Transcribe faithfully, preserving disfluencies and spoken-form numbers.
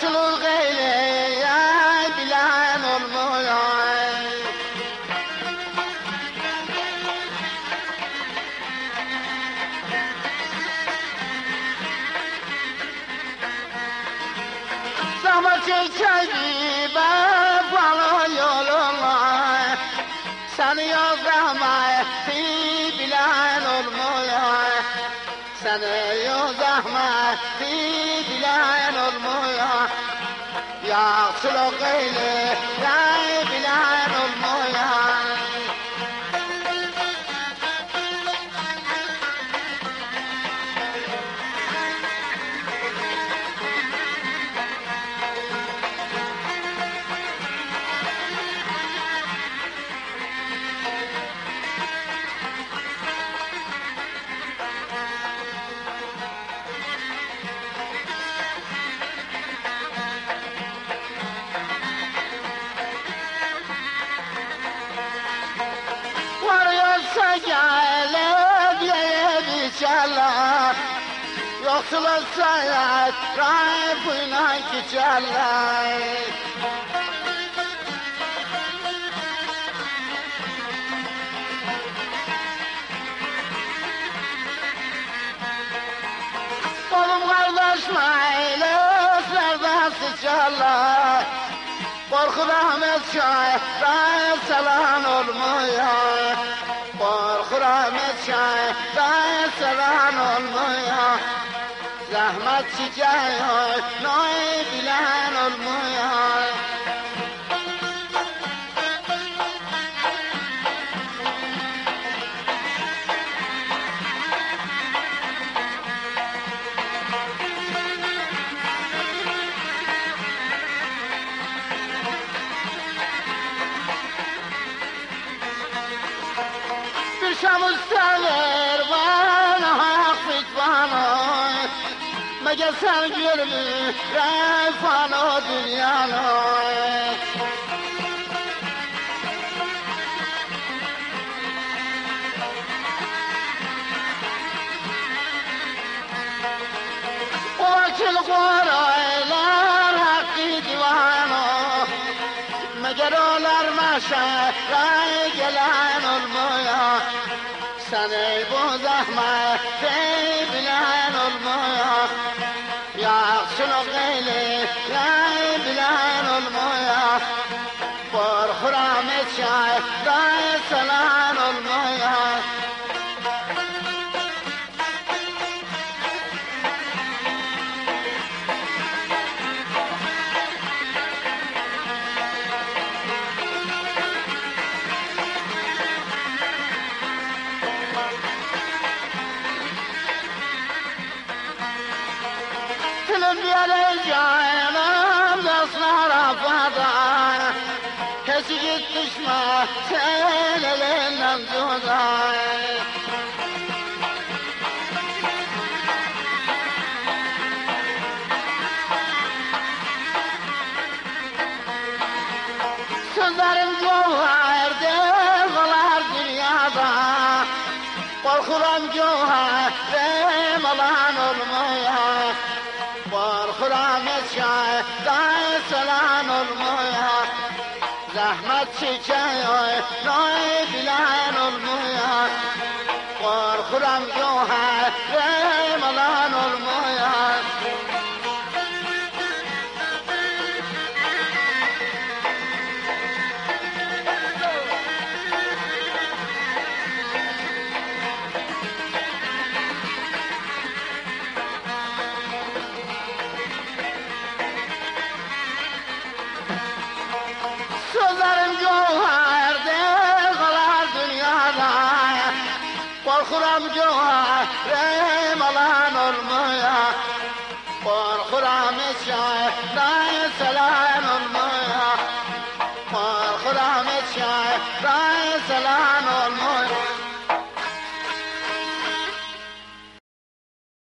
يغسل الغيل يا بلان المولاي زحمة الشبيبة فعلوا يولولاي سنيا زحمة في بلان المولاي سنيا زحمة في بلان المولاي يغسل الغيل يا بلان المولاي سجالت يا بيشالا يغسل السياد رايب ويناك شالا oğlum kardeşmeyle serdar sıçarlar korku rahmet şahit salan olmuyor korku rahmet şahit salan olmuyor zahmet çiçeği noy bilen olmuyor شمس سر وانا حقت وانا مگه سرگرمی رفانا دنیانا وکل قرائلر حقی دیوانا مگه رولر مشه رای گلن المویا سنی بو زحمه فی بلن المویا یغسل الغیل رای بلن المویا بر خرامت شای رای سلان المویا Tülümbiyeli canım dostlar afada Kesi git düşme sen elinden tuday Sözlerim cevherdir kalar dünyada Korkuram cevherim alan olmaya Korkuram şahit salan olmaya Zahmet çiçeği noy bilen olmaya Korkuram cevherim alan olmaya Sözlerim cevherdir kalar dünyada Korkuram cevherim alan olmaya Korkuram şahit salan olmaya Korkuram şahit salan